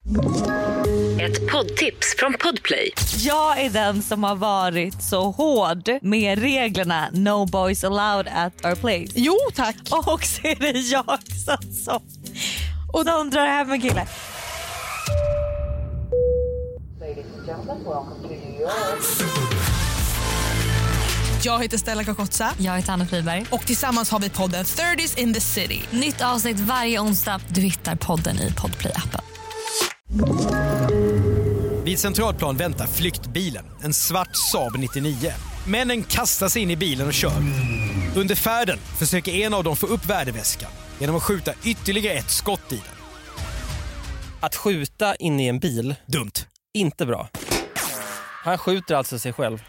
Ett poddtips från Podplay. Jag är den som har varit så hård med reglerna No Boys Allowed at our place. Jo, tack. Och så är det jag som och de drar hem en kille. Jag heter Stella Kakotsa. Jag heter Anna Friberg. Och tillsammans har vi podden 30s in the City. Nytt avsnitt varje onsdag. Du hittar podden i Podplay-appen. Vid Centralplan väntar flyktbilen, en svart Saab 99. Männen kastar sig in i bilen och kör. Under färden försöker en av dem få upp värdeväskan genom att skjuta ytterligare ett skott i den. Att skjuta in i en bil, dumt. Inte bra. Han skjuter alltså sig själv.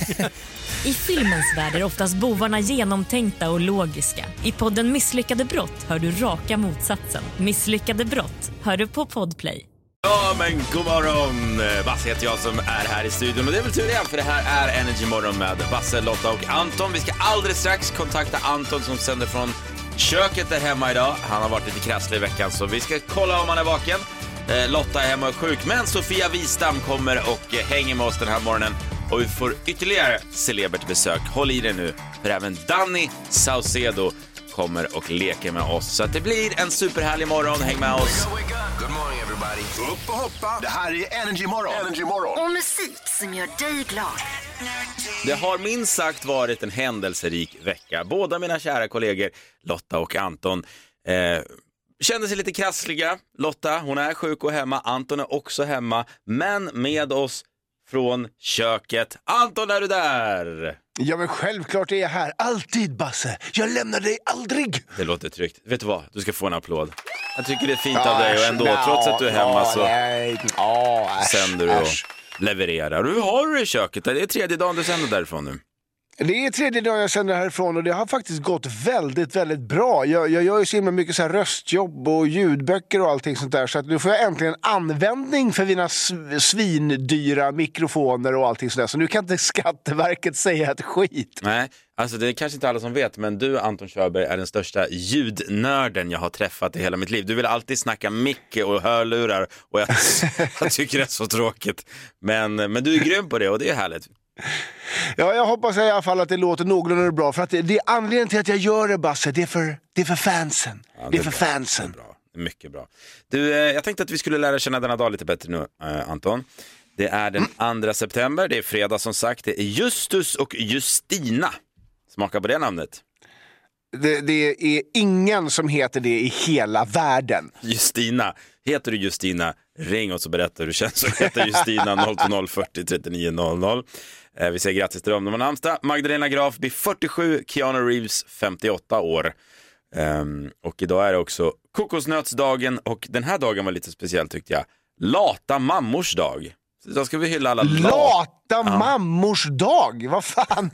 I filmens värld är oftast bovarna genomtänkta och logiska. I podden Misslyckade brott hör du raka motsatsen. Misslyckade brott hör du på Podplay. Ja, men god morgon. Basse heter jag som är här i studion. Och det är väl tur igen, för det här är Energy Morgon med Basse, Lotta och Anton. Vi ska alldeles strax kontakta Anton som sänder från köket där hemma idag. Han har varit lite krasslig i veckan, så vi ska kolla om han är vaken. Lotta är hemma och sjuk, men Sofia Wistam kommer och hänger med oss den här morgonen. Och vi får ytterligare celebert besök. Håll i det nu, för även Danny Saucedo kommer och leker med oss. Så att det blir en superhärlig morgon. Häng med oss. Good morning everybody. Upp och hoppa. Det här är Energy Morgon. Energy Morgon. Och musik som gör dig glad. Det har minst sagt varit en händelserik vecka. Båda mina kära kollegor Lotta och Anton kände sig lite krassliga. Lotta, hon är sjuk och hemma. Anton är också hemma. Men med oss från köket. Anton, är du där? Ja, men självklart är jag här. Alltid, Basse. Jag lämnar dig aldrig. Det låter tryggt. Vet du vad? Du ska få en applåd. Jag tycker det är fint av dig och ändå, trots att du är hemma så sänder du och levererar. Hur har du det i köket? Det är tredje dagen du sänder därifrån nu. Det är tredje dagen jag sänder härifrån och det har faktiskt gått väldigt, väldigt bra. Jag gör ju så himla mycket så här röstjobb och ljudböcker och allting sånt där. Så att nu får jag äntligen användning för mina svindyra mikrofoner och allting sådär. Så nu kan inte Skatteverket säga ett skit. Nej, alltså det är kanske inte alla som vet, men du, Anton Körberg, är den största ljudnörden jag har träffat i hela mitt liv. Du vill alltid snacka mick och hörlurar och jag tycker det är så tråkigt. Men du är grym på det och det är härligt. Ja, jag hoppas i alla fall att det låter någorlunda bra. För att det är anledningen till att jag gör det, Basse. Det är för fansen. Ja, det är för fansen. Det är bra. Mycket bra. Du, jag tänkte att vi skulle lära känna denna dag lite bättre nu, Anton. Det är den 2 september. Det är fredag som sagt. Det är Justus och Justina. Smaka på det namnet. Det är ingen som heter det i hela världen. Justina. Heter du Justina, ring oss och berätta hur du känns. Så heter Justina 020 40 39 00. Vi säger grattis till dem. De har namnsdag. Magdalena Graf blir 47, Keanu Reeves 58 år. Och idag är det också kokosnötsdagen. Och den här dagen var lite speciell tyckte jag. Lata mammors dag. Så då ska vi hylla alla lata mammors dag? Vad fan?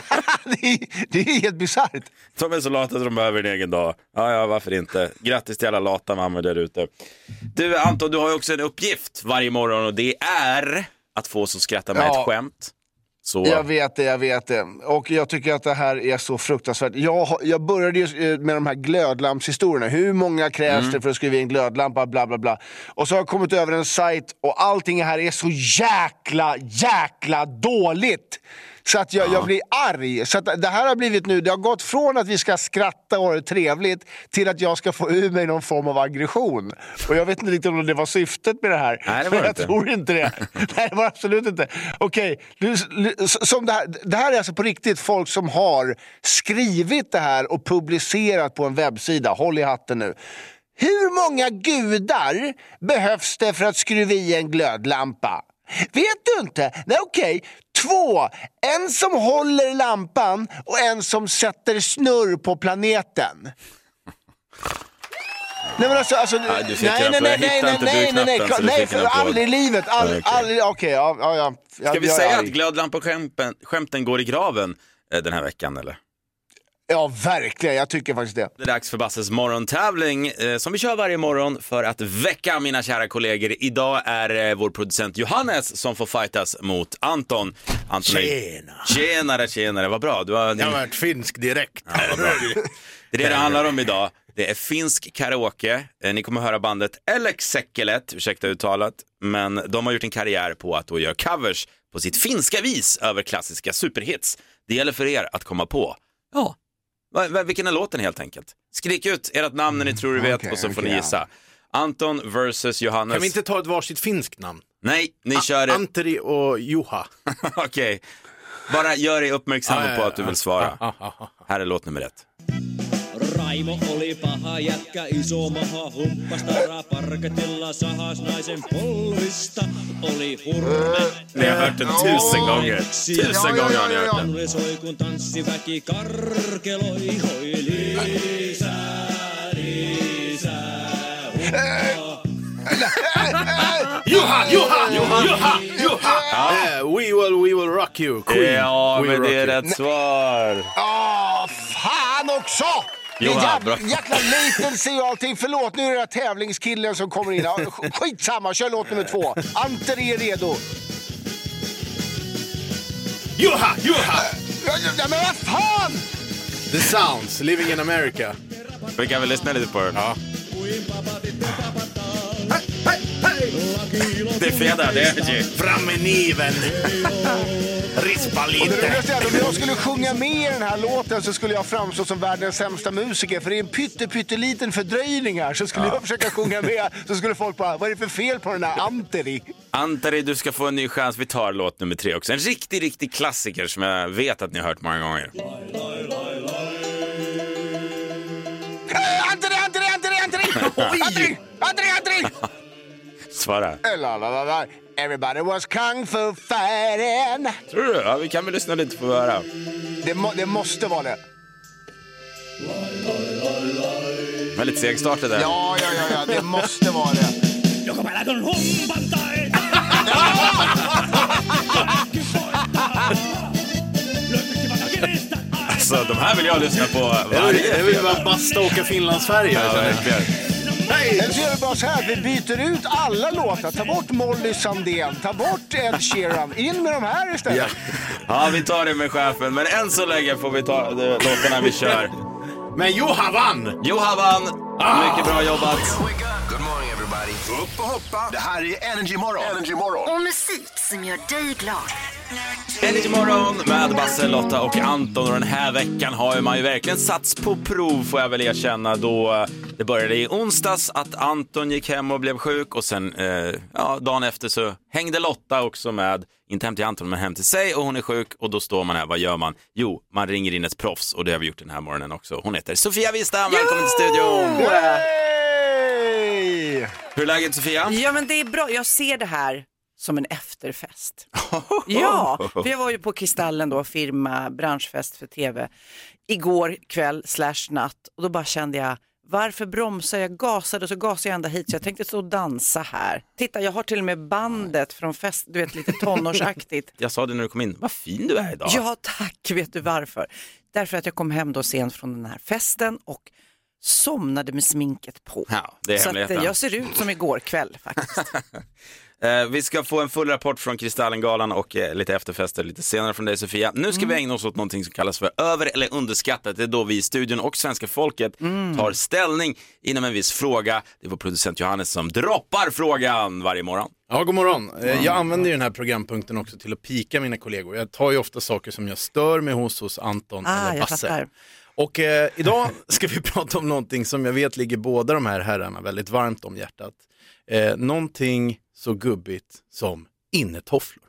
det är helt bisarrt. De är så lata att de behöver en egen dag. Ja, varför inte? Grattis till alla lata mammor där ute. Du, Anton, du har ju också en uppgift varje morgon. Och det är att få oss att skratta med ett skämt. Så. Jag vet det. Och jag tycker att det här är så fruktansvärt. Jag började ju med de här glödlampshistorierna. Hur många krävs det för att skriva en glödlampa, bla bla bla. Och så har jag kommit över en sajt och allting här är så jäkla dåligt. Så att jag blir arg. Så att det här har blivit nu, det har gått från att vi ska skratta och det är trevligt till att jag ska få ur mig någon form av aggression. Och jag vet inte riktigt om det var syftet med det här. Nej, det var jag tror inte det. Nej, det var absolut inte. Okej, som det här är alltså på riktigt folk som har skrivit det här och publicerat på en webbsida. Håll i hatten nu. Hur många gudar behövs det för att skruva i en glödlampa? Vet du inte? Nej, okej. 2. En som håller lampan och en som sätter snurr på planeten. Nej, men alltså nej, för aldrig i livet. Okej. Ska vi säga att glödlampor-skämten går i graven den här veckan, eller? Ja, verkligen. Jag tycker faktiskt det. Det är dags för Basses morgontävling som vi kör varje morgon för att väcka mina kära kollegor. Idag är vår producent Johannes som får fightas mot Anton. Tjenare. Vad bra. Du har varit finsk direkt. Ja, det är det handlar om idag. Det är finsk karaoke. Ni kommer höra bandet Eleksekelet, ursäkta uttalat. Men de har gjort en karriär på att då göra covers på sitt finska vis över klassiska superhits. Det gäller för er att komma på. Ja, vilken är låten helt enkelt? Skrik ut ert namn när ni tror du vet och så får ni gissa. Anton versus Johannes. Kan vi inte ta ett varsitt finskt namn? Nej, ni kör det. Anteri och Juha. Okej. Bara gör dig uppmärksam på att du vill svara. Här är låt nummer 1. Raimo oli paha jätkä, iso maha humppasta raparkatilla sahas naisen polvista. Oli hurme. Ni har hört den 1000 gånger. 1000 gånger har ni hört den. Mulle soi kun tanssiväki karkeloi. Hoi Liisa, Liisa, Juha! We will rock you, Queen. Ja, we men det är you. rätt svar. Fan också! Jäkla latency och allting. Förlåt, nu är det tävlingskillen som kommer in. Skitsamma, kör låt nummer 2. Anteri är redo. Juha! Ja, men vad fan! The Sounds, Living in America. Vi kan väl lyssna lite på den. Ja. Det är fredag, det är ju. Fram med niven. Rispa lite. Om jag skulle sjunga med i den här låten så skulle jag framstå som världens sämsta musiker. För det är en pytteliten fördröjning här. Så skulle jag försöka sjunga med, så skulle folk bara, vad är det för fel på den här Anteri? Anteri, du ska få en ny chans. Vi tar låt nummer 3 också. En riktig klassiker som jag vet att ni har hört många gånger. Anteri! Svara. Everybody was kung fu fighting. Tror du? Ja, vi kan väl lyssna lite på att höra. Det måste vara det. Väldigt segstartat där. Ja, det måste vara det. Alltså, de här vill jag lyssna på varje. Jag vill bara basta åka Finland-Sverige. Ja, verkligen. Eller så gör vi bara så här, vi byter ut alla låtar. Ta bort Molly Sandén, ta bort Ed Sheeran. In med de här istället. Ja, vi tar det med chefen. Men än så länge får vi ta låtarna vi kör. Men Juha vann! Mycket bra jobbat. Good morning everybody. Upp och hoppa. Det här är Energy Morgon. Och musik som gör dig glad. Energy Morgon med Basse, Lotta och Anton. Och den här veckan har man ju verkligen satts på prov, får jag väl erkänna. Då det började i onsdags att Anton gick hem och blev sjuk. Och sen dagen efter så hängde Lotta också med, inte hem till Anton men hem till sig. Och hon är sjuk och då står man här, vad gör man? Jo, man ringer in ett proffs och det har vi gjort den här morgonen också. Hon heter Sofia Wistam, välkommen till studion. Hur är läget, Sofia? Ja, men det är bra, jag ser det här som en efterfest. Ja, för jag var ju på Kristallen då, firma, branschfest för tv, igår kväll / natt. Och då bara kände jag, varför bromsar jag? Gasade och så gasade jag ända hit. Så jag tänkte stå och dansa här. Titta, jag har till och med bandet från fest, du vet, lite tonårsaktigt. Jag sa det när du kom in, vad fin du är idag. Ja, tack. Vet du varför? Därför att jag kom hem då sent från den här festen och somnade med sminket på. Ja, det är så hemligheten. jag ser ut som igår kväll faktiskt. Vi ska få en full rapport från Kristallengalan och lite efterfester lite senare från dig, Sofia. Nu ska vi ägna oss åt någonting som kallas för över- eller underskattat. Det är då vi i studion och svenska folket tar ställning inom en viss fråga. Det är vår producent Johannes som droppar frågan varje morgon. Ja, god morgon. Jag använder ju den här programpunkten också till att pika mina kollegor. Jag tar ju ofta saker som jag stör mig hos Anton eller Basse. Och idag ska vi prata om någonting som jag vet ligger båda de här herrarna väldigt varmt om hjärtat. Någonting så gubbigt som innetofflor.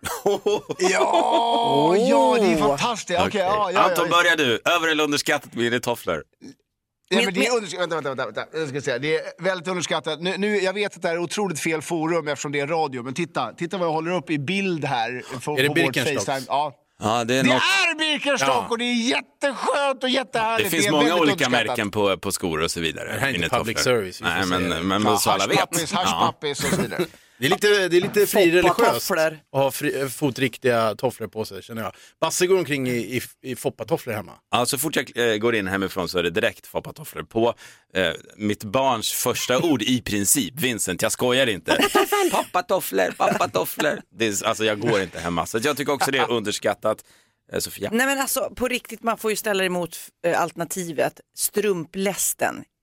Ja, det är fantastiskt. Okay. Anton, börjar du. Över- eller underskattat med innetofflor? Ja, men det är vänta. Jag ska säga, det är väldigt underskattat. Nu, jag vet att det är otroligt fel forum eftersom det är radio. Men titta vad jag håller upp i bild här. Är det Birkenstocks? Ja, det är Birkenstock och det är jätteskönt och jättehärligt. Det finns många olika märken på skor och så vidare. Det här är inte public service. Nej, men så alla vet. Haschpappis och så vidare. Det är lite frireligiöst att ha fotriktiga tofflor på sig, känner jag. Basse går omkring i foppatofflor hemma. Ja, så fort jag går in hemifrån så är det direkt foppatofflor på. Mitt barns första ord i princip, Vincent, jag skojar inte. Pappatofflor. Alltså jag går inte hemma. Så jag tycker också det är underskattat. Sofia? Nej, men alltså på riktigt, man får ju ställa emot alternativet strumplästen.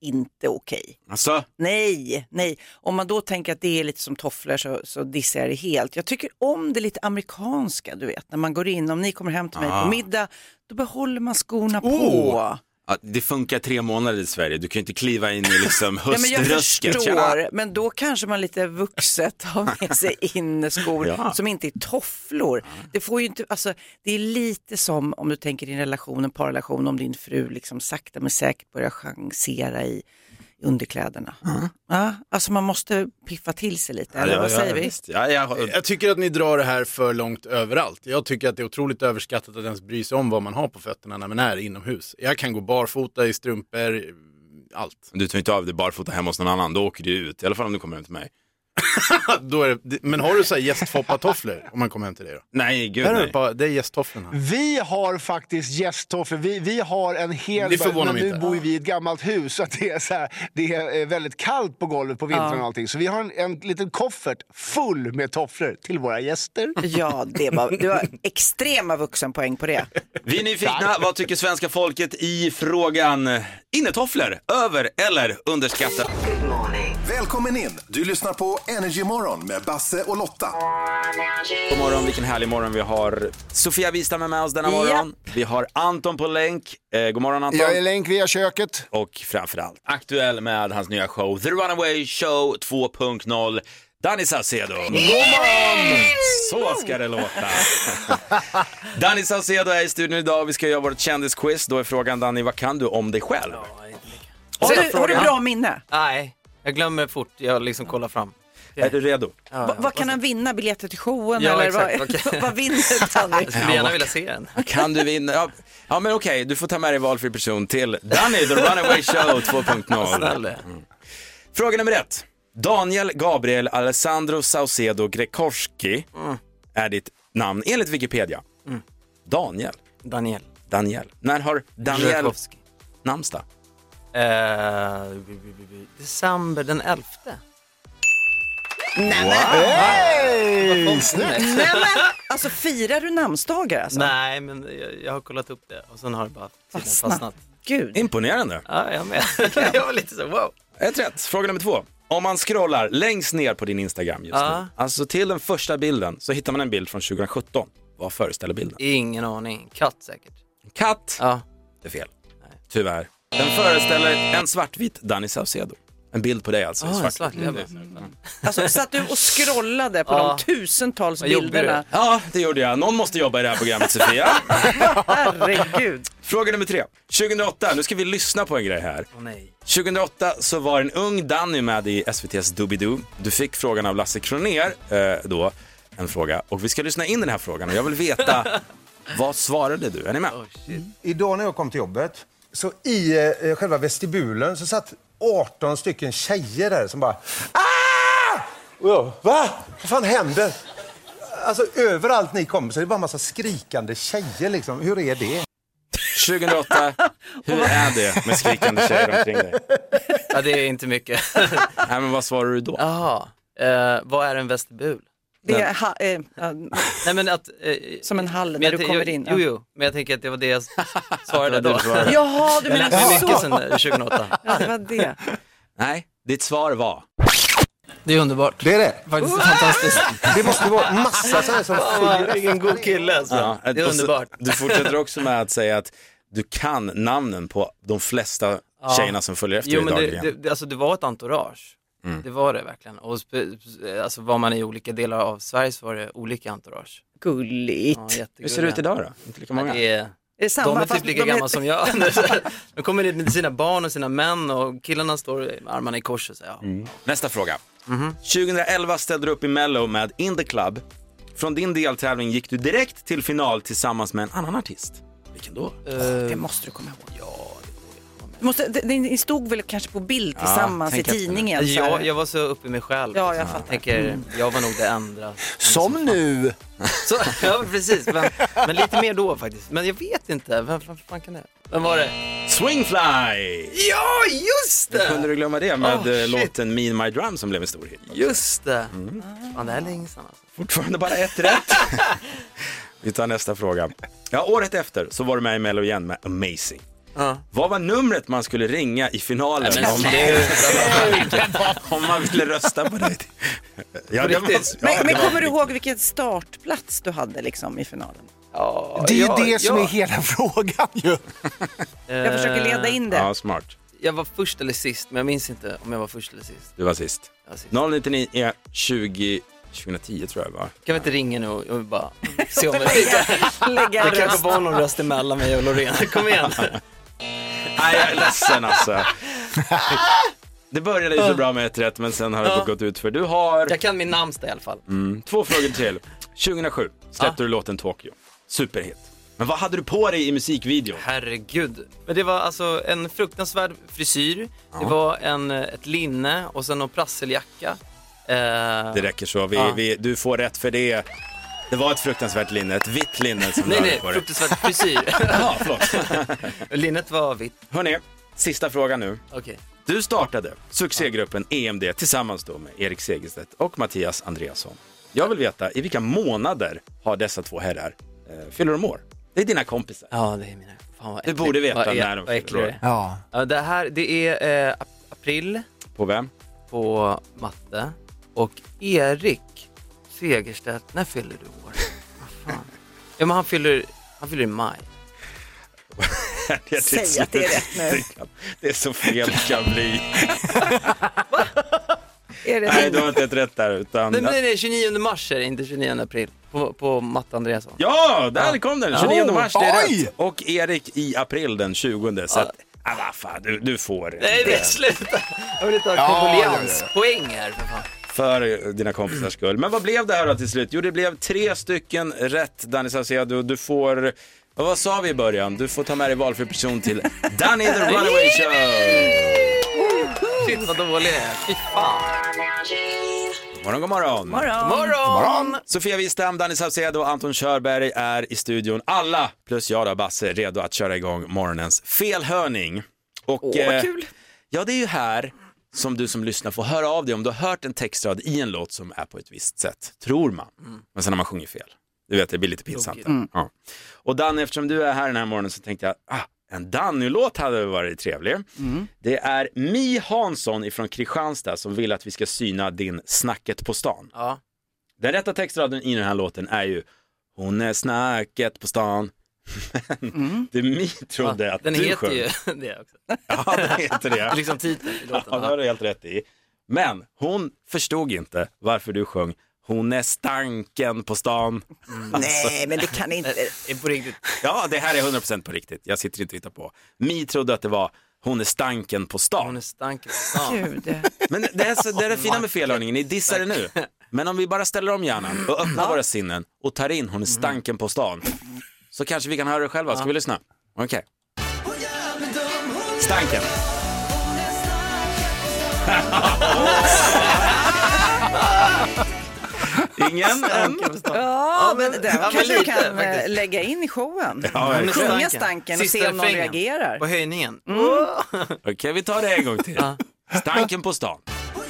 inte okej. Alltså? Nej. Om man då tänker att det är lite som tofflor så dissar jag det helt. Jag tycker om det lite amerikanska, du vet. När man går in, om ni kommer hem till mig på middag, då behåller man skorna på. Ja, det funkar 3 månader i Sverige. Du kan ju inte kliva in i liksom höströsket. Jag förstår, men då kanske man lite vuxet har med sig inneskor som inte är tofflor. Det får ju inte, alltså, det är lite som om du tänker i en parrelation, om din fru liksom sakta men säkert börjar chansera i underkläderna. Ja, alltså man måste piffa till sig lite, eller vad säger vi? Jag tycker att ni drar det här för långt överallt. Jag tycker att det är otroligt överskattat att ens bry sig om vad man har på fötterna när man är inomhus. Jag kan gå barfota i strumpor, allt. Du tar inte av dig barfota hemma hos någon annan, då åker du ut. I alla fall om du kommer hem till mig. Då är det, men har du så här gästfoppatofflor om man kommer hem till dig då? Nej, gud nej. Det är gästtofflorna. Vi har faktiskt gästtofflor. Vi har en hel... Det förvånar mig nu inte. bor vi i ett gammalt hus så att det är, så här, det är väldigt kallt på golvet på vintern och allting. Så vi har en liten koffert full med tofflor till våra gäster. Ja, du har extrema vuxenpoäng på det. Vi är nyfikna. Vad tycker svenska folket i frågan innetofflor? Över eller underskattat? Välkommen in. Du lyssnar på Energy Morgon med Basse och Lotta. God morgon, vilken härlig morgon vi har. Sofia Wistam med oss denna morgon. Vi har Anton på länk. God morgon Anton. Jag är länk via köket. Och framförallt aktuell med hans nya show The Runaway Show 2.0. Danny Saucedo. God morgon! Så ska det låta. Danny Saucedo är i studion idag. Vi ska göra vårt kändisquiz. Då är frågan, Danny, vad kan du om dig själv? Har du bra minne? Nej, jag glömmer fort. Jag liksom kollar fram. Är du redo? Vad kan han vinna? Biljetter till showen? Ja, eller exakt. vad vinner Danny? Jag skulle gärna vilja se den. Kan du vinna? Ja men okej, du får ta med dig valfri person till Danny, The Runaway Show 2.0. Fråga nummer 1. Daniel Gabriel Alessandro Saucedo Grekorski är ditt namn enligt Wikipedia. Daniel. När har Daniel namnsdag? December den 11. Nej, alltså firar du namnsdagar alltså? Nej, men jag har kollat upp det och sen har det bara fastnat. Gud. Imponerande. Ja, jag med. Jag var lite så, wow. Ett rätt. Fråga nummer 2. Om man scrollar längst ner på din Instagram just nu, alltså till den första bilden, så hittar man en bild från 2017. Vad föreställer bilden? Ingen aning. Katt säkert. Katt? Ja. Det är fel. Nej. Tyvärr. Den föreställer en svartvit Danny Saucedo. En bild på dig alltså. Svart. Alltså satt du och scrollade på de tusentals bilderna? Ja, det gjorde jag. Någon måste jobba i det här programmet, Sofia. Herregud. Fråga nummer 3. 2008, nu ska vi lyssna på en grej här. 2008 så var en ung Danny med i SVT:s Doobidoo. Du fick frågan av Lasse Kronér då, en fråga. Och vi ska lyssna in den här frågan och jag vill veta, vad svarade du? Är ni med? Idag när jag kom till jobbet, så i själva vestibulen så satt 18 stycken tjejer där som bara Och jag, va? Vad fan händer? Alltså överallt ni kommer så är det bara en massa skrikande tjejer liksom. Hur är det? 2008, hur är det med skrikande tjejer omkring dig? Ja, det är inte mycket. Nej, men vad svarar du då? Jaha, vad är en vestibul? Det är nej, men att, som en hall när du kommer in. Jo, men jag tänker att det var det jag svarade då. Jaha, du menar så. Mycket sen 2008. Ja, det var det. Nej, ditt svar var... Det är underbart. Det är det. Faktiskt fantastiskt. Det måste vara massa så här som en god kille alltså. Ja, det är underbart. Du fortsätter också med att säga att du kan namnen på de flesta tjejerna som följer efter men alltså det var ett entourage. Det var det verkligen. Och alltså var man i olika delar av Sverige så var det olika entourage. Gulligt. Ja, hur ser det ut idag då? Inte lika många. Ja, de är typ lika gamla som jag. De kommer in med sina barn och sina män och killarna står med armarna i kors och så, Nästa fråga. 2011 ställde du upp i Mello med In the Club. Från din deltävling gick du direkt till final tillsammans med en annan artist. Vilken då? Det måste du komma ihåg. Ni stod väl kanske på bild tillsammans i tidningen? Jag var så uppe i mig själv. Ja, jag fattar. Jag var nog det andra. Som nu. Så, ja, precis. Men lite mer då faktiskt. Men jag vet inte. Vem fan kan det? Vem var det? Swingfly! Ja, just det! Hur kunde du glömma det med låten Me and My Drum som blev en stor hit? Just det. Fan, det är länge sedan alltså. Fortfarande bara ett rätt. Vi tar nästa fråga. Ja, året efter så var du med i Mello igen med Amazing. Vad var numret man skulle ringa i finalen? Om man ville rösta på dig. Men kommer du ihåg vilken startplats du hade liksom i finalen? Det är ju det som är hela frågan ju. Jag försöker leda in det. Ja, smart. Jag var först eller sist, men jag minns inte om jag var först eller sist. Du var sist. 099 20 2010 tror jag var. Kan vi inte ringa nu och bara se om det kanske var någon röst emellan mig och Loreen. Kom igen. Nej, jag är ledsen alltså. Det började ju så bra med ett rätt, men sen har det gått ut för du har... Jag kan min namnsdag i alla fall. 2 frågor till. 2007 släppte du låten Tokyo. Superhit. Men vad hade du på dig i musikvideon? Herregud. Men det var alltså en fruktansvärd frisyr. Det var ett linne och sen en prasseljacka. Det räcker så. Du får rätt för det. Det var ett fruktansvärt linne, ett vitt linne som Nej, fruktansvärt frisyr. Ja, förlåt. Linnet var vitt. Hörrni, sista frågan nu. Okej. Du startade succégruppen EMD tillsammans då med Erik Segerstedt och Mattias Andreasson. Jag vill veta, i vilka månader har dessa två herrar fyller de år? Det är dina kompisar. Ja, det är mina. Fan, vad du borde veta när de fyller år. Ja, det är april. På vem? På Matte. Och Erik Segerstedt, när fyller du år? Vad fan? Ja, men han fyller i maj. Säg att det är rätt nu. Det är så fel det kan bli. Är det nej, du har inte ett rätt där. Utan... Nej, 29 mars är det, inte 29 april. På Matte Andreasson. Ja, där kom den. 29 mars, det är rätt. Och Erik i april den 20. Så att, vad fan, du får. Nej, det är sluta. Jag vill inte ha konvolianspoäng här, för fan. För dina kompisars skull. Men vad blev det här då till slut? Jo, det blev 3 stycken rätt. Danny Saucedo, du får... Vad sa vi i början? Du får ta med dig valfri person till Danny the Runaway Show. Shit, vad dålig det är. Fy fan. God morgon. Morgon. Sofia Wistam, Danny Saucedo och Anton Körberg är i studion. Alla plus jag då, Basse, redo att köra igång morgonens felhörning. Och, vad kul. Ja, det är ju här som du som lyssnar får höra av dig om du har hört en textrad i en låt som är på ett visst sätt, tror man. Men sen har man sjungit fel. Du vet, det blir lite pinsamt. Ja. Och Danny, eftersom du är här den här morgonen så tänkte jag, en Danny-låt hade varit trevlig. Det är Mi Hansson ifrån Kristianstad som vill att vi ska syna din snacket på stan. Ja. Den rätta textraden i den här låten är ju hon är snacket på stan. Men det Mi trodde att den du heter sjöng. ju det också. Ja, den heter det. Liksom titeln i låten. Ja, det har du helt rätt i. Men hon förstod inte varför du sjöng hon är stanken på stan. Nej, men det kan inte. Det är på riktigt. Ja, det här är 100% på riktigt. Jag sitter inte och hittar på. Mi trodde att det var hon är stanken på stan. Hon är stanken på stan. Gud. Men det är det fina med felhörningen. Ni dissar det nu. Men om vi bara ställer om hjärnan och öppnar våra sinnen och tar in hon är stanken på stan, så kanske vi kan höra det själva. Ska vi lyssna? Okej. Stanken. Ingen? Ja, men det kanske du kan lägga in i showen. Sjunga stanken och se om någon reagerar. På höjningen. Okej, vi tar det en gång till. Stanken på stan.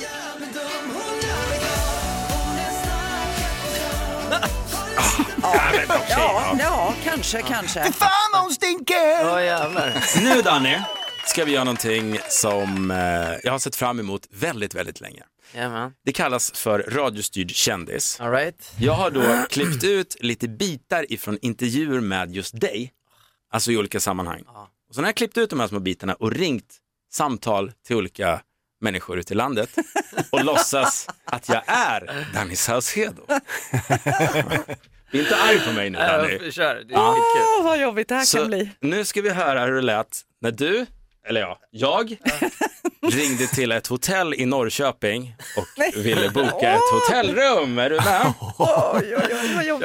Ja, kanske. Fan hon stinker! Ja, jävlar. Nu Danny ska vi göra någonting som jag har sett fram emot väldigt, väldigt länge. Jajamän. Det kallas för radiostyrd kändis. All right. Jag har då klippt ut lite bitar ifrån intervjuer med just dig. Alltså i olika sammanhang. Och så har jag klippt ut de här små bitarna och ringt samtal till olika människor ute i landet och låtsas att jag är Danny Saucedo. Inte arg på mig nu, Danny. Kör, det är vad jobbigt det här kan bli. Nu ska vi höra hur det lät när du, eller jag ringde till ett hotell i Norrköping och ville boka ett hotellrum. Är du med? Oj, vad jobbigt.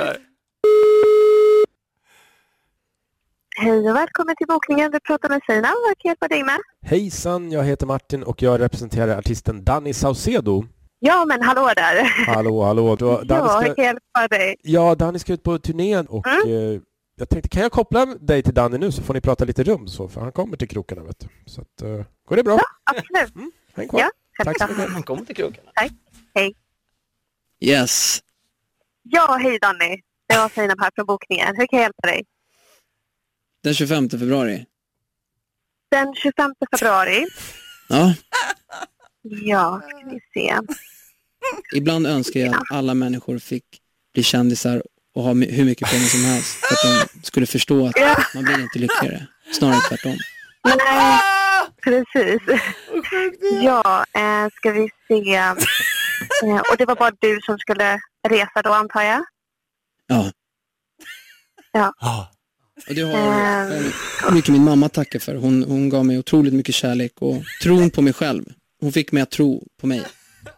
Hej och välkommen till bokningen. Du pratar med Sina. Vad kan jag hjälpa dig med? Hejsan, jag heter Martin och jag representerar artisten Danny Saucedo. Ja, men hallå där. Hallå. Danny ska... jag kan hjälpa dig. Ja, Danny ska ut på turnén och jag tänkte, kan jag koppla dig till Danny nu så får ni prata lite rum så, för han kommer till krokarna, vet du. Så att, går det bra? Ja, absolut. Häng kvar. Ja, tack så mycket. Han kommer till krokarna. Tack, hej. Yes. Ja, hej Danny. Det var Sina här från bokningen. Hur kan jag hjälpa dig? Den 25 februari. Den 25 februari. Ja. Ja, ska vi se. Ibland önskar jag att alla människor fick bli kändisar och ha hur mycket pengar som helst. För att de skulle förstå att man blir inte lyckligare. Snarare tvärtom. Nej, precis. Ja, ska vi se. Och det var bara du som skulle resa då, antar jag? Ja. Ja. Och det har mycket min mamma tackar för. Hon gav mig otroligt mycket kärlek och tron på mig själv. Hon fick mig att tro på mig.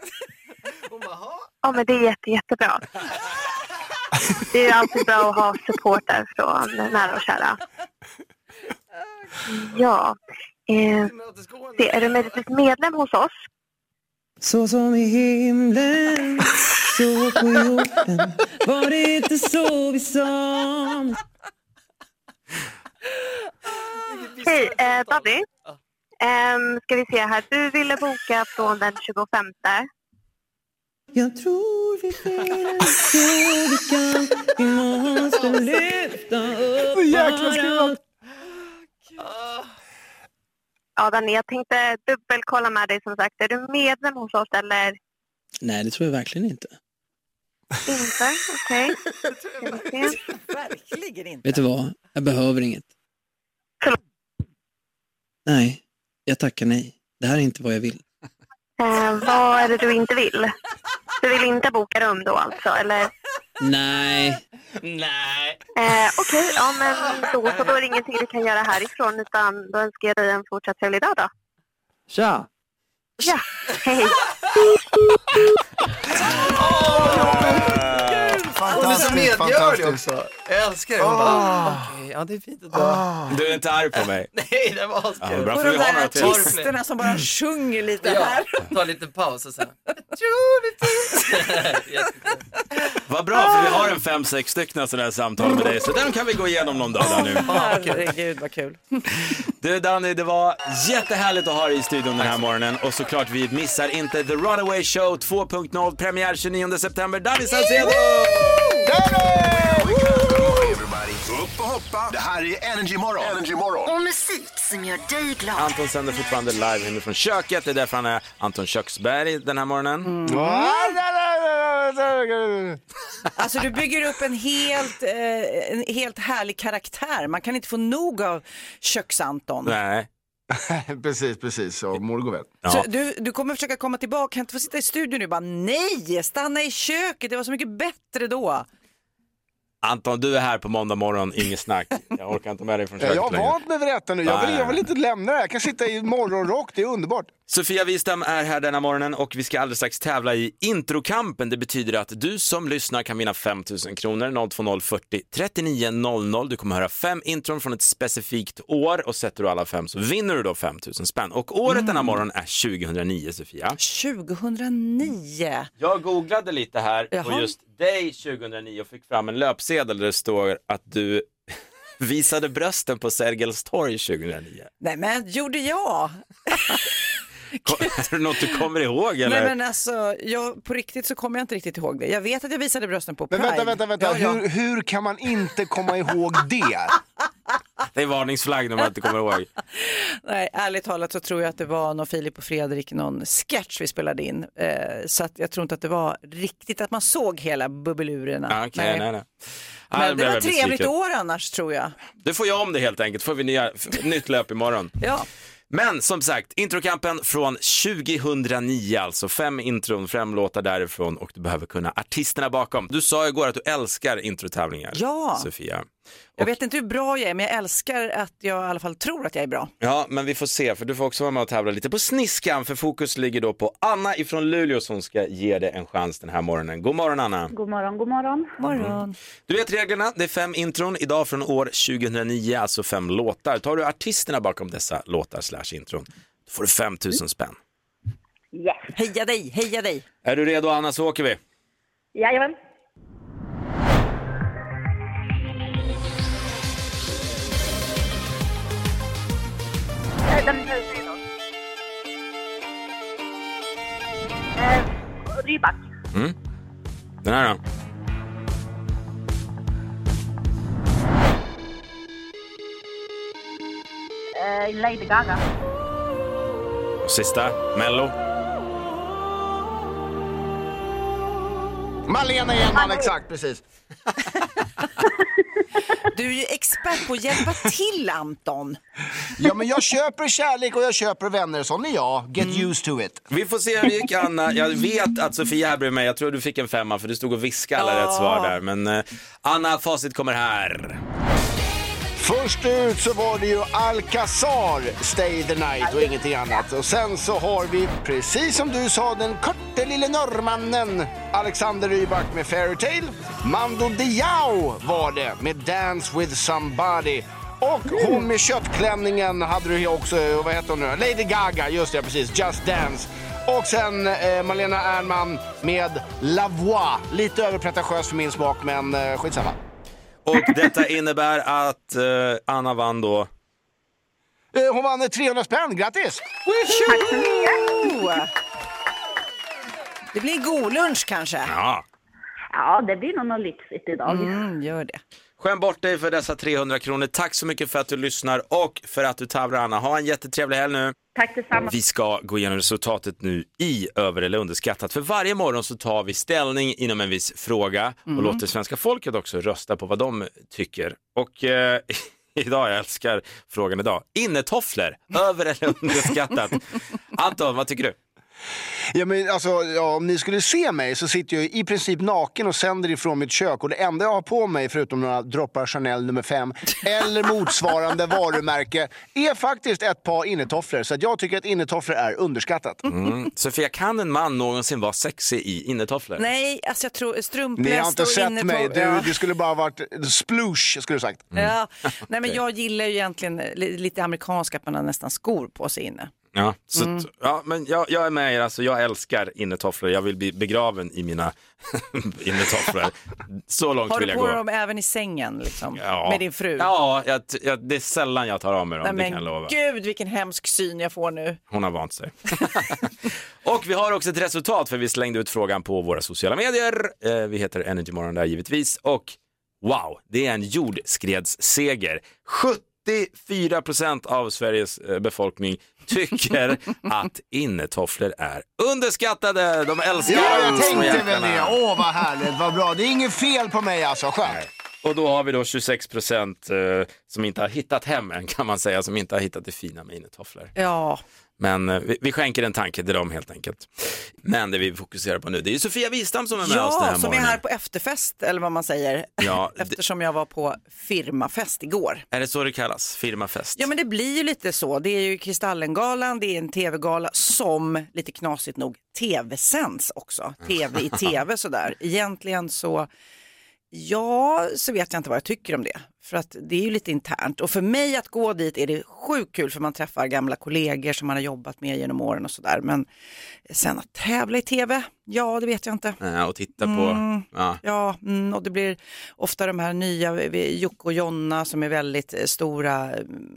Ja, men det är jättebra. Det är alltid bra att ha support där från nära och kära. Ja. Är du möjligtvis medlem hos oss? Så som i himlen, så på jorden, var det inte så vi sa. Hej, Daddy. Ska vi se här. Du ville boka från den 25. Jag tror vi finner så vi kan. Vi måste lyfta upp varandra. Ja, Danny, jag tänkte dubbelkolla med dig som sagt. Är du medlem hos oss eller? Nej, det tror jag verkligen inte. Inte? Okej. Verkligen inte. Vet du vad? Jag behöver inget. Nej, jag tackar nej. Det här är inte vad jag vill. Vad är det du inte vill? Du vill inte boka rum då alltså, eller? Nej. Okej, ja men då är det ingenting du kan göra härifrån utan då önskar jag dig en fortsatt trevlig dag då. Tja. Ja, hej. Hon är så medgörlig också. Jag älskar det. Okej, ja det är fint att Du är inte arg på mig? Nej, det var askul. Ja, bra, och för de vi har där några till. artisterna som bara sjunger lite här. Ta lite paus och sen. Vad bra, för vi har en 5-6 stycken sådana här samtal med dig. Så den kan vi gå igenom någon dag där nu. Herregud, vad kul. Du Danny, det var jättehärligt att ha dig i studion den här morgonen. Och såklart vi missar inte The Runaway Show 2.0 premiär 29 september. Danny Saucedo! Upp och hoppa. Det här är Energy Morgon. Och musik som gör dig glad. Anton sänder fortfarande live hemifrån köket. Det är därför han är Anton Köksberg den här morgonen. Alltså du bygger upp en helt härlig karaktär. Man kan inte få nog av Köks-Anton. Nej. precis. Och mår går väl. Ja. Så du kommer försöka komma tillbaka. Kan inte få sitta i studion nu bara nej, stanna i köket. Det var så mycket bättre då. Anton, du är här på måndag morgon, inget snack. Jag orkar inte med dig från köket Jag har längre. vant mig vid detta nu. Jag vill inte lämna det här. Jag kan sitta i morgonrock, det är underbart. Sofia Wistam är här denna morgonen och vi ska alldeles strax tävla i introkampen. Det betyder att du som lyssnar kan vinna 5 000 kronor, 020 40 39 00. Du kommer höra 5 intron från ett specifikt år och sätter du alla 5 så vinner du då 5 000 spänn. Och året denna morgon är 2009, Sofia. 2009? Jag googlade lite här Jaha. på just dig 2009 och fick fram en löpsedel där det står att du visade brösten på Sergels torg 2009. Nej men, gjorde jag? Är det något du kommer ihåg eller? Nej men alltså, på riktigt så kommer jag inte riktigt ihåg det. Jag vet att jag visade brösten på Pride. Men vänta. Ja. Hur kan man inte komma ihåg det? Det är varningsflagg när man inte kommer ihåg. Nej, ärligt talat så tror jag att det var någon Filip och Fredrik, någon sketch vi spelade in. Så att jag tror inte att det var riktigt att man såg hela bubbelurerna. Okej, nej. Men det var ett trevligt år annars tror jag. Du får jag om det helt enkelt, får vi nytt löp imorgon. Ja. Men som sagt, introkampen från 2009, alltså 5 intron, 5 låtar därifrån och du behöver kunna artisterna bakom. Du sa igår att du älskar introtävlingar, ja. Sofia. Jag vet inte hur bra jag är, men jag älskar att jag i alla fall tror att jag är bra. Ja, men vi får se, för du får också vara med och tävla lite på sniskan, för fokus ligger då på Anna ifrån Luleå som ska ge dig en chans den här morgonen. God morgon Anna. God morgon. Morgon. Du vet reglerna, det är 5 intron idag från år 2009, alltså 5 låtar. Tar du artisterna bakom dessa låtar / intron, då får du 5 000 spänn. Yes. Heja dig. Är du redo Anna, så åker vi. Jajamän. Rybak. Den här då. Lady Gaga. Och sista, Mello. Malena Enman, exakt, precis. Du är ju expert på att hjälpa till, Anton. Ja, men jag köper kärlek och jag köper vänner. Sån är jag. Get used to it. Vi får se hur det gick, Anna. Jag vet att Sofia här bredvid mig, jag tror du fick en 5 för du stod och viskade alla rätt svar där. Men Anna, facit kommer här. Först ut så var det ju Alcazar, Stay the Night och ingenting annat. Och sen så har vi, precis som du sa, den korte lille norrmannen Alexander Rybak med Fairytale. Mando Diao var det med Dance with Somebody. Och hon med köttklänningen hade du också, vad heter hon nu? Lady Gaga, just det, precis, Just Dance. Och sen Malena Ernman med La Voix. Lite överpretentiös för min smak, men skitsamma. Och detta innebär att Anna vann då. Hon vann 300 spänn, grattis! Det blir god lunch kanske. Ja, det blir nog något lyxigt idag. Gör det. Skäm bort dig för dessa 300 kronor. Tack så mycket för att du lyssnar och för att du tävlar, Anna. Ha en jättetrevlig helg nu. Tack detsamma. Vi ska gå igenom resultatet nu i över- eller underskattat. För varje morgon så tar vi ställning inom en viss fråga och låter svenska folket också rösta på vad de tycker. Och idag, jag älskar frågan idag. Innetofflor, över- eller underskattat. Anton, vad tycker du? Ja, men alltså, om ni skulle se mig så sitter jag i princip naken och sänder ifrån mitt kök. Och det enda jag har på mig, förutom några droppar Chanel nummer 5 eller motsvarande varumärke, är faktiskt ett par innetofflor. Så att jag tycker att innetofflor är underskattat. Sofia, kan en man någonsin vara sexig i innetofflor? Nej, alltså jag tror strumpläst. Ni har inte sett mig. Du skulle bara varit sploosh, skulle du sagt. Ja, nej, men jag gillar ju egentligen lite amerikanska, att man har nästan skor på sig inne. Ja, så ja, men jag är med er, alltså, jag älskar innetofflor. Jag vill bli begraven i mina innetofflor. Så långt vill jag gå. Har du på dem även i sängen liksom, med din fru? Ja, det är sällan jag tar av mig dem, det kan jag lova. Gud, vilken hemsk syn jag får nu. Hon har vant sig. Och vi har också ett resultat, för vi slängde ut frågan på våra sociala medier. Vi heter Energy Morgon där givetvis. Och wow, det är en jordskredsseger. 74% av Sveriges befolkning tycker att innetofflor är underskattade. De älskar dem. Ja, jag tänkte väl det. Vad härligt, vad bra. Det är inget fel på mig alltså, skönt. Och då har vi då 26% som inte har hittat hem än, kan man säga, som inte har hittat det fina med innetofflor. Ja. Men vi skänker en tanke till dem helt enkelt. Men det vi fokuserar på nu, det är ju Sofia Wistam som är med oss den här morgonen. Ja, som är här på efterfest, eller vad man säger. Ja, eftersom jag var på firmafest igår. Är det så det kallas? Firmafest? Ja, men det blir ju lite så. Det är ju Kristallengalan, det är en tv-gala som, lite knasigt nog, tv-sänds också. Tv i tv sådär. Egentligen så... Ja, så vet jag inte vad jag tycker om det. För att det är ju lite internt. Och för mig att gå dit är det sjukt kul, för man träffar gamla kollegor som man har jobbat med genom åren och sådär. Men sen att tävla i tv, ja, det vet jag inte. Och titta på... Och det blir ofta de här nya Jocke och Jonna som är väldigt stora,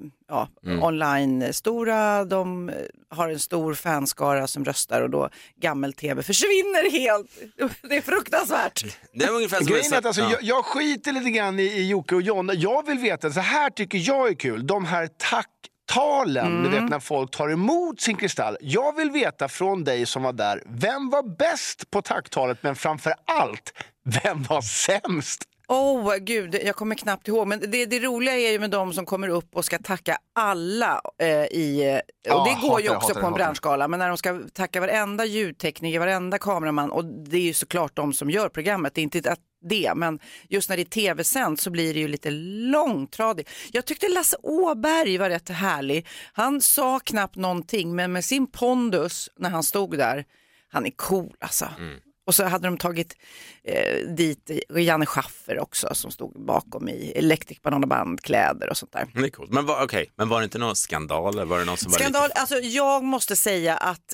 online stora. De har en stor fanskara som röstar och då gammel-tv försvinner helt. Det är fruktansvärt. Det är ungefär som alltså, jag skiter lite grann i Jocke och Jonna. Jag vill veta, så här tycker jag är kul. De här talen, du vet, när folk tar emot sin kristall. Jag vill veta från dig som var där, vem var bäst på tacktalet, men framför allt, vem var sämst? Gud, jag kommer knappt ihåg. Men det roliga är ju med de som kommer upp och ska tacka alla och det går ju också på en branschgala. Men när de ska tacka varenda ljudtekniker, varenda kameraman, och det är ju såklart de som gör programmet, det är inte det, men just när det är tv-sänd så blir det ju lite långtradigt. Jag tyckte Lasse Åberg var rätt härlig. Han sa knappt någonting, men med sin pondus när han stod där, han är cool alltså. Och så hade de tagit dit Janne Schaffer också, som stod bakom i Electric Banana Band-kläder och sånt där. Det är coolt. Men var det inte någon skandal? Var det någon som skandal? Var lite... Alltså jag måste säga att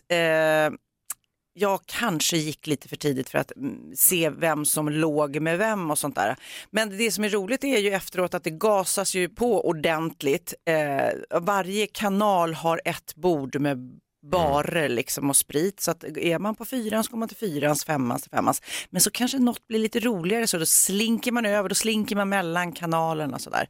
jag kanske gick lite för tidigt för att se vem som låg med vem och sånt där. Men det som är roligt är ju efteråt att det gasas ju på ordentligt. Varje kanal har ett bord med barer liksom och sprit. Så att är man på 4 så går man till 4, 5, 5. Men så kanske något blir lite roligare så då slinker man över, då slinker man mellan kanalerna och sådär.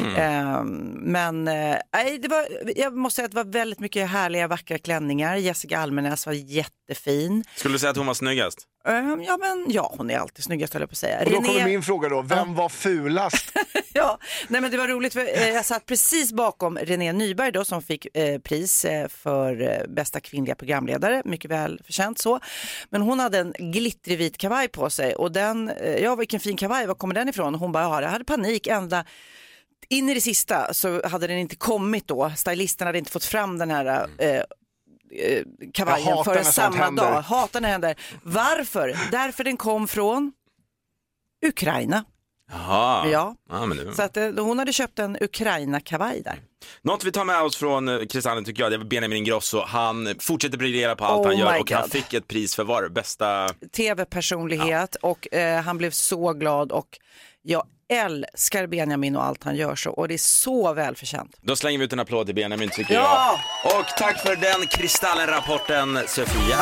Jag måste säga att det var väldigt mycket härliga, vackra klänningar. Jessica Almenäs var jättefin. Skulle du säga att hon var snyggast? Ja, hon är alltid snyggast, höll jag på att säga. Och då kommer min fråga då, vem var fulast? Nej men det var roligt för jag satt precis bakom René Nyberg då som fick pris för bästa kvinnliga programledare, mycket väl förtjänt så. Men hon hade en glittrig vit kavaj på sig och vilken fin kavaj, var kommer den ifrån? Och hon bara, jag hade panik ända in i det sista så hade den inte kommit då. Stylisten hade inte fått fram den här kavajen för samma dag. Hatar när det händer. Varför? Därför den kom från Ukraina. Jaha. Ja. Men så att hon hade köpt en Ukraina-kavaj där. Något vi tar med oss från Kristallen tycker jag, det var Benjamin Ingrosso. Han fortsätter briljera på allt han gör och han fick ett pris för bästa tv-personlighet och han blev så glad och jag älskar Benjamin och allt han gör så och det är så välförtjänt. Då slänger vi ut en applåd till Benjamin tycker jag. Och tack för den Kristallen-rapporten, Sofia.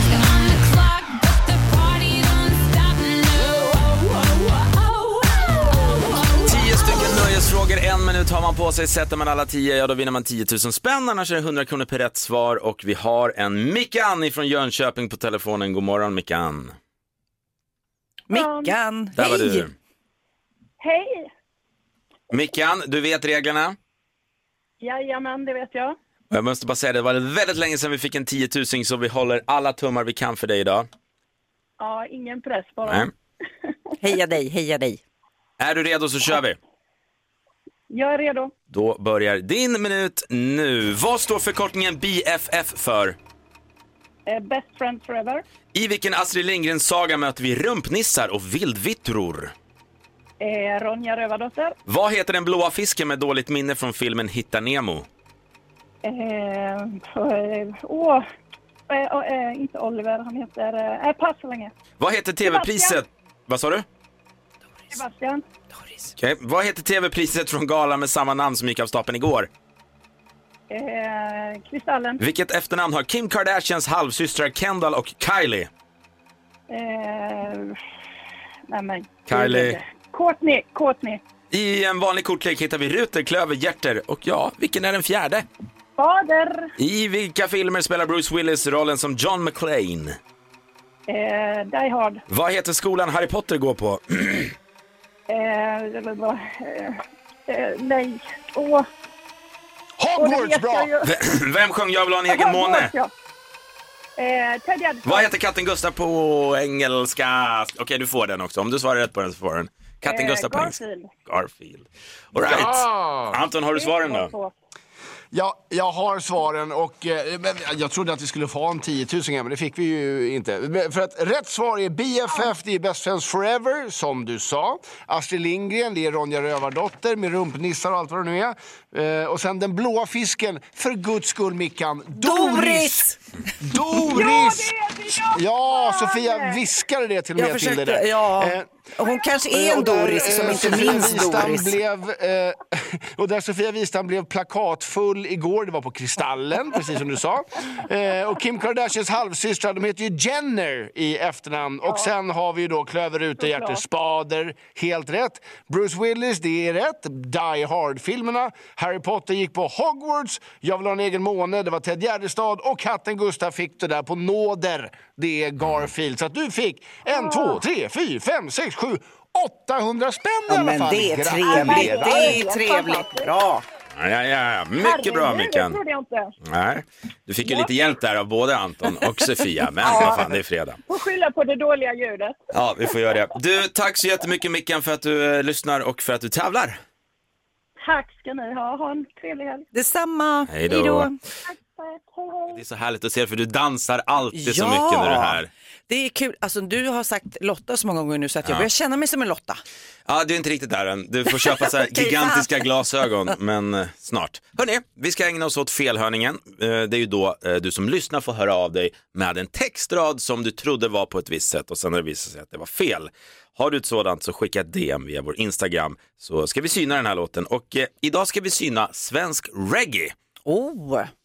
10 stycken nöjesfrågor, 1 minut har man på sig. Sätter man alla 10, då vinner man 10 000 spänn. Annars är det 100 kronor per rätt svar. Och vi har en Mickan från Jönköping på telefonen. God morgon, Mickan. Mickan, där var du. Hej! Mickan, du vet reglerna? Jajamän, det vet jag. Jag måste bara säga det var väldigt länge sedan vi fick en 10 000 så vi håller alla tummar vi kan för dig idag. Ja, ingen press bara. Heja dig. Är du redo så kör vi. Jag är redo. Då börjar din minut nu. Vad står förkortningen BFF för? Best Friends Forever. I vilken Astrid Lindgrens saga möter vi rumpnissar och vildvittror? Ronja Rövardotter. Vad heter den blåa fisken med dåligt minne från filmen Hitta Nemo? Inte Oliver, han heter... pass så länge. Vad heter tv-priset? Vad sa du? Sebastian. Okay. Vad heter tv-priset från galan med samma namn som gick av stapeln igår? Kristallen. Vilket efternamn har Kim Kardashians halvsystrar Kendall och Kylie? Kylie. Courtney. I en vanlig kortlek hittar vi ruter, klöver, hjärter och vilken är den fjärde? Fader. I vilka filmer spelar Bruce Willis rollen som John McClane? Die Hard. Vad heter skolan Harry Potter går på? Nej. Hogwarts, bra! Vem sjöng Jag vill ha en egen måne? Ted Gärdestad. Vad heter katten Gustav på engelska? Okej, du får den också. Om du svarar rätt på den så får den. Katten Gustav på engelska. Garfield. All right. Ja. Anton, har du svaren då? Ja, jag har svaren och men jag trodde att vi skulle få en 10 000 men det fick vi ju inte. För att rätt svar är BFF, det är Best Friends Forever, som du sa. Astrid Lindgren, det är Ronja Rövardotter med rumpnissar och allt vad det nu är. Och sen den blåa fisken, för guds skull Mickan, Doris! Ja, Sofia viskade det till mig till det där. Ja. Hon kanske är en Doris som inte minns Doris. Och där Sofia Wistam blev plakatfull igår, det var på Kristallen, precis som du sa. Och Kim Kardashians halvsystrar, de heter ju Jenner i efternamn. Och sen har vi ju då Klöverrutor, Hjärtespader, helt rätt. Bruce Willis, det är rätt. Die Hard-filmerna. Harry Potter gick på Hogwarts. Jag vill ha en egen måne, det var Ted Gärdestad. Och katten Gustav fick det där på nåder. Det är Garfield. Så att du fick 1, 2, 3, 4, 5, 6, 7, 800 spänn i alla fall. Det är trevligt. Det är trevligt. Bra. Ja. Mycket bra, Mickan. Det trodde jag inte. Nej, du fick ju lite hjälp där av både Anton och Sofia. Men vad fan, det är fredag. Får skylla på det dåliga ljudet. Ja, vi får göra det. Du, tack så jättemycket Mickan för att du lyssnar och för att du tävlar. Tack ska ni ha. Ha en trevlig helg. Detsamma. Hej då. Det är så härligt att se, för du dansar alltid så mycket när du är här. Det är kul. Alltså, du har sagt Lotta så många gånger nu så att jag börjar känna mig som en Lotta. Ja, du är inte riktigt där än. Du får köpa så här gigantiska glasögon, men snart. Hörrni, vi ska ägna oss åt felhörningen. Det är ju då du som lyssnar får höra av dig med en textrad som du trodde var på ett visst sätt och sen har det visat sig att det var fel. Har du ett sådant så skicka ett DM via vår Instagram så ska vi syna den här låten. Och idag ska vi syna svensk reggae.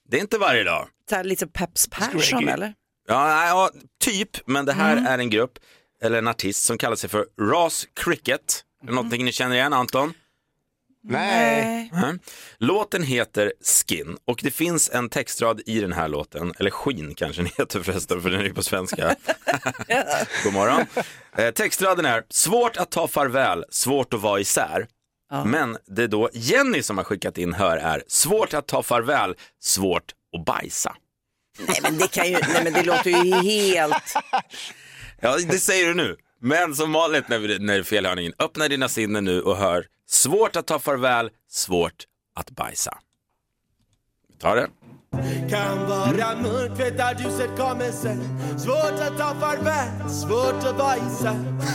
Det är inte varje dag. Så här, lite Peps Persson eller? Ja, typ. Men det här är en grupp, eller en artist som kallar sig för Ross Cricket. Är det någonting ni känner igen, Anton? Nej. Låten heter Skin och det finns en textrad i den här låten, eller Skin kanske den heter förresten, för den är ju på svenska. God morgon. Textraden är: svårt att ta farväl, svårt att vara isär. Men det är då Jenny som har skickat in är svårt att ta farväl, svårt att bajsa. Nej men det låter ju helt... Ja, det säger du nu. Men som vanligt när det är felhörningen, öppna dina sinnen nu och hör svårt att ta farväl, svårt att bajsa. Vi tar det. Kan vara mörkt, vet att ljuset kommer sen. Svårt att ta farväl, svårt att bajsa.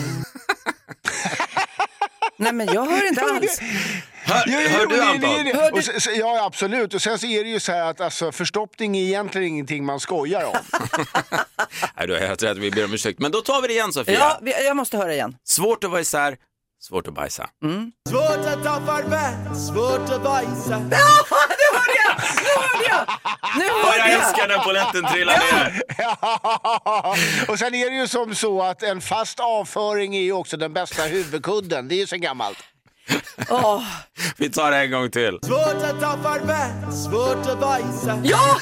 Nej men jag hör inte alls. Hör du, Anton? Ja, absolut. Och sen så är det ju så här att alltså, förstoppning är egentligen ingenting man skojar om. Nej, du har helt rätt, vi ber om ursäkt. Men då tar vi det igen, Sofia. Ja, jag måste höra igen. Svårt att vara isär, svårt att bajsa. Svårt att ta farväl, svårt att bajsa. Ja, nu hörde jag! Jag älskar när polletten trillar ner. Ja. Och sen är det ju som så att en fast avföring är ju också den bästa huvudkudden. Det är ju så gammalt. Vi tar det en gång till. Svårt att ta farväl, svårt att bajsa. Ja!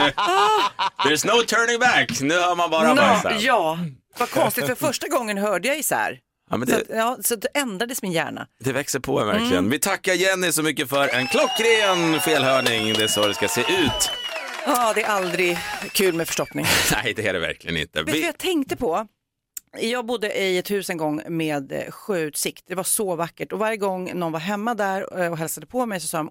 There's no turning back. Nu hör man bara bajsa. Ja, vad konstigt. För första gången hörde jag isär. Ja, men så det ändrades min hjärna. Det växer på verkligen. Vi tackar Jenny så mycket för en klockren felhörning. Det är så det ska se ut. Ja, det är aldrig kul med förstoppning. Nej, det är det verkligen inte. Vet du vad jag tänkte på? Jag bodde i ett hus en gång med sjöutsikt. Det var så vackert. Och varje gång någon var hemma där och hälsade på mig så sa de: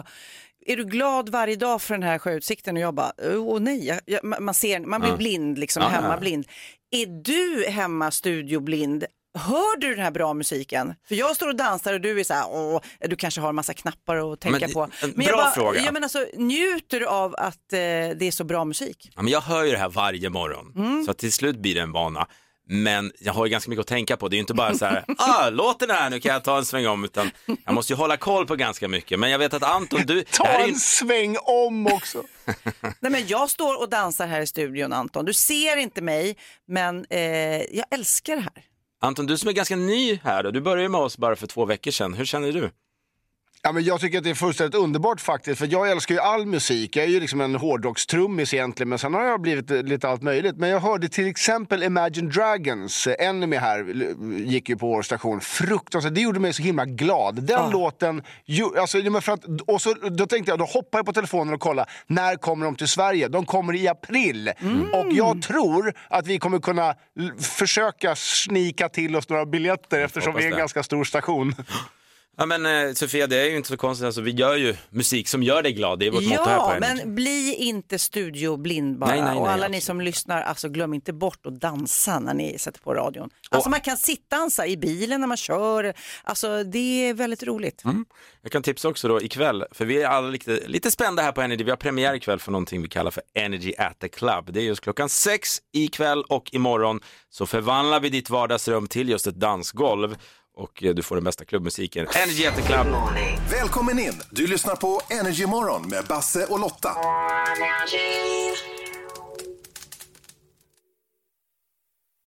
är du glad varje dag för den här sjöutsikten? Och jag bara, nej. Man blir blind liksom, hemmablind. Är du hemma studioblind? Hör du den här bra musiken? För jag står och dansar och du är så här, du kanske har en massa knappar att tänka på. Men bra fråga. Jag menar, alltså, njuter du av att det är så bra musik? Ja, men jag hör ju det här varje morgon. Så att till slut blir det en vana. Men jag har ju ganska mycket att tänka på. Det är ju inte bara så här, låten här, nu kan jag ta en sväng om. Utan jag måste ju hålla koll på ganska mycket. Men jag vet att Anton, du... Ta en sväng om också. Nej, men jag står och dansar här i studion, Anton. Du ser inte mig, men jag älskar det här. Anton, du som är ganska ny här då. Du började med oss bara för 2 veckor sedan. Hur känner du? Ja, men jag tycker att det är fullständigt underbart faktiskt, för jag älskar ju all musik. Jag är ju liksom en hårdrockstrummis egentligen, men sen har jag blivit lite allt möjligt. Men jag hörde till exempel Imagine Dragons, Enemy här, gick ju på vår station. Fruktansvärt, det gjorde mig så himla glad. Den låten, alltså, för att, och så, då tänkte jag, då hoppar jag på telefonen och kolla, när kommer de till Sverige? De kommer i april. Och jag tror att vi kommer kunna försöka snika till oss några biljetter eftersom vi är en ganska stor station. Ja, men Sofia, det är ju inte så konstigt. Alltså, vi gör ju musik som gör dig glad. Det är vårt motto här på Energy. Men bli inte studioblind bara. Nej, och alla ni som lyssnar, alltså, glöm inte bort att dansa när ni sätter på radion. Alltså man kan sitta i bilen när man kör. Alltså det är väldigt roligt. Jag kan tipsa också då ikväll, för vi är alla lite spända här på Energy. Vi har premiär ikväll för någonting vi kallar för Energy at the Club. Det är just klockan 6 ikväll och imorgon så förvandlar vi ditt vardagsrum till just ett dansgolv. Och du får den bästa klubbmusiken. Energy at the Club. Välkommen in. Du lyssnar på Energy Morgon med Basse och Lotta.